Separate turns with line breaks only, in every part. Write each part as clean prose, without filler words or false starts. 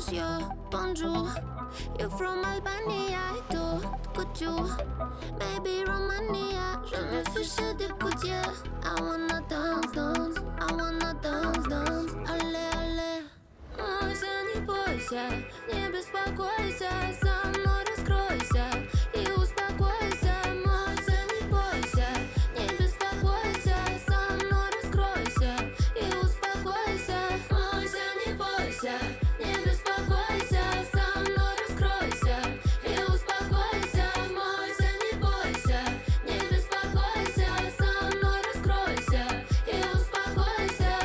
Monsieur, bonjour. You're from Albania et tout, couture. Maybe Romania, je me fiche des coudiers. I wanna dance, dance, I wanna dance, dance. Allez, allez. Бойся, не бойся, не беспокойся, со мной раскройся и успокойся. Бойся, не бойся, не беспокойся, со мной раскройся и успокойся. Бойся, не бойся, не беспокойся, со мной раскройся и успокойся. Бойся, не бойся, не беспокойся, со мной раскройся и успокойся.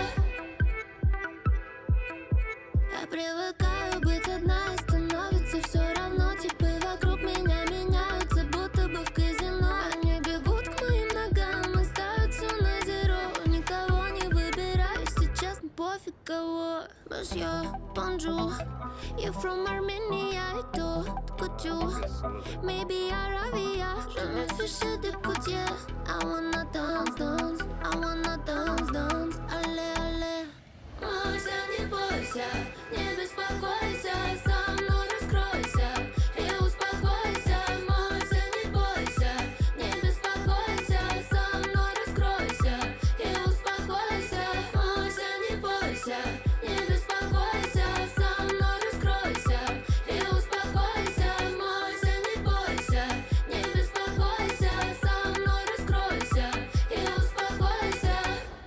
Я привыкаю быть одна и становится все равно. Типы вокруг меня меняются, будто бы в казино. Они бегут к моим ногам и ставят все на зеро. Никого не выбираю сейчас, пофиг кого. Monsieur, bonjour. You're from Armenia et tout, couture. Maybe Arabia, je me fiche des coudiers. I wanna dance, dance, I wanna dance, dance. Allez, allez. Бойся, не бойся, не беспокойся, со мной раскройся и успокойся. Бойся, не бойся, не беспокойся, со мной раскройся и успокойся. Бойся, не бойся, не беспокойся, со мной раскройся и успокойся. Бойся, не бойся, не беспокойся, со мной раскройся и успокойся.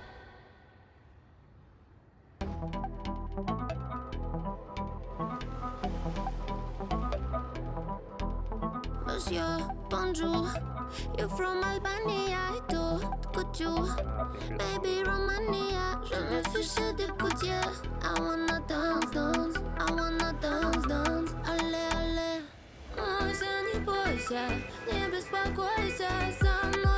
Monsieur, bonjour. You're from Albania et tout, couture. Maybe Romania, je me fiche des coudiers. I wanna dance, dance, I wanna dance, dance. Allez, allez. Бойся, не бойся, не беспокойся, со мной